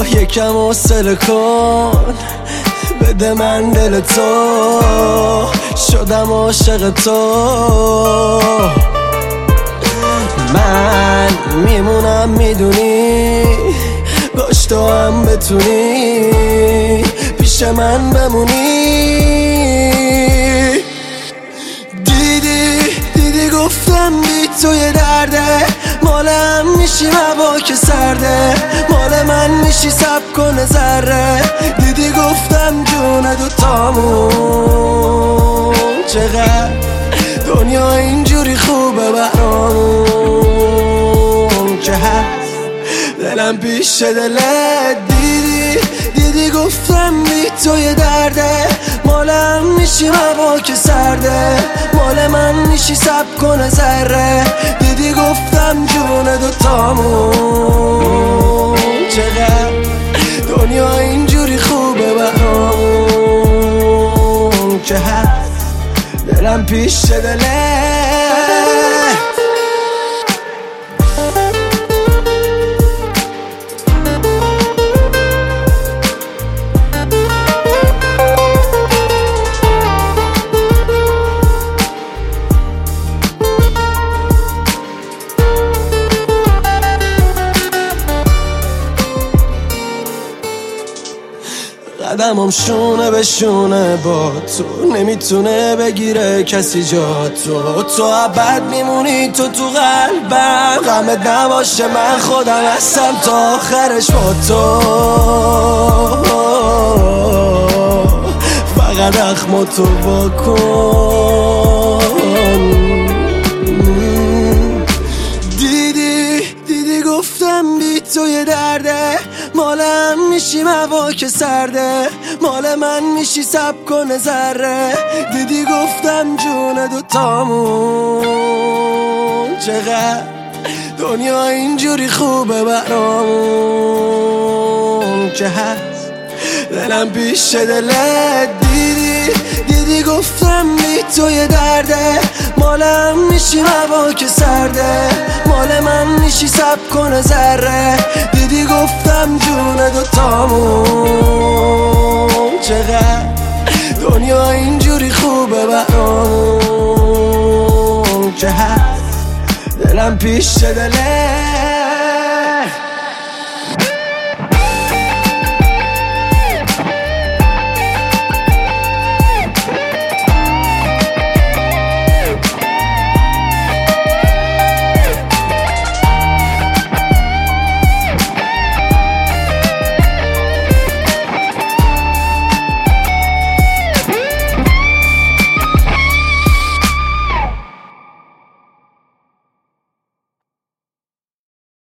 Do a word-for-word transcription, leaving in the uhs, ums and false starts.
یکم حوصله کن، بده من دل تو، شدم عاشق تو. من میمونم میدونی، باش تو هم بتونی پیش من بمونی. دیدی دیدی گفتم بی تو یه درده، مال هم میشی هوا که سرده، مال من میشی سب کنه ذره. دیدی گفتم جون دوتامون چقدر دنیا اینجوری خوبه برامون که هست دلم پیش دلت. دیدی دیدی گفتم بی تو یه درده، مالم میشی هوا که سرده، مال من میشی سب کنه ذره. دیدی گفتم جون دوتامون چقدر دنیا اینجوری خوبه برامون که هست دلم پیش دلت. قدمم شونه به شونه با تو، نمیتونه بگیره کسی جا تو. تو ابد میمونی تو تو قلبم، غمت نباشه من خودم هستم تا آخرش با تو. فقط اخم تو واکن. دیدی دیدی گفتم بی تو یه درده، مالم میشی هوا که سرده، مال من میشی سب کنه ذره. دیدی گفتم جون دوتامون چقدر دنیا اینجوری خوبه برامون که هست دلم پیش دلت. دیدی دیدی گفتم بی تو یه درده، مالم میشی هوا که سرده، مال من میشی سب کنه ذره. دیدی گفتم جون دوتامون چقدر دنیا اینجوری خوبه برامون که هست دلم پیش دلت.